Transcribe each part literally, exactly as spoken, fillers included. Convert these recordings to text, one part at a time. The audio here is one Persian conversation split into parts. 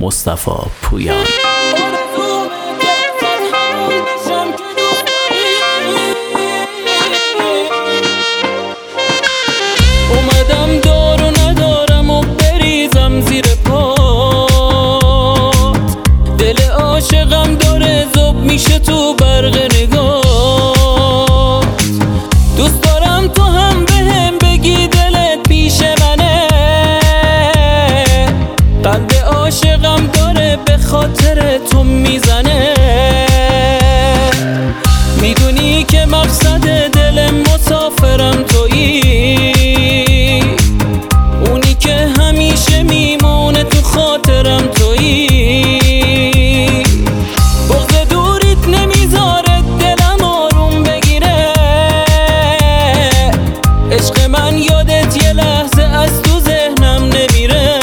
مصطفی پویان. اومدم دارو ندارم و بریزم زیر پات، دل عاشقم داره ذوب میشه تو برق نگاه. دوست دارم تو هم بهم بگی دلت پیش منه، قلب عاشقم داره به خاطر تو میزنه. میدونی که مقصد دل مسافرم تویی، اونی که همیشه میمونه تو خاطرم تویی. بغض دوریت نمیذاره دلم آروم بگیره، عشق من یادت یه لحظه از تو ذهنم نمیره.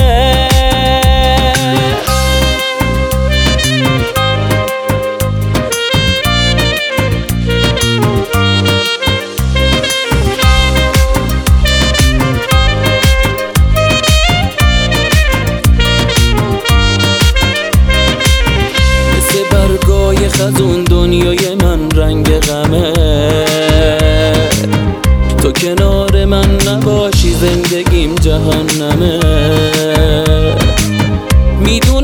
برگای خزون دنیای من رنگ غمه، تو کنار من نباشی زندگیم جهنمه. میدونم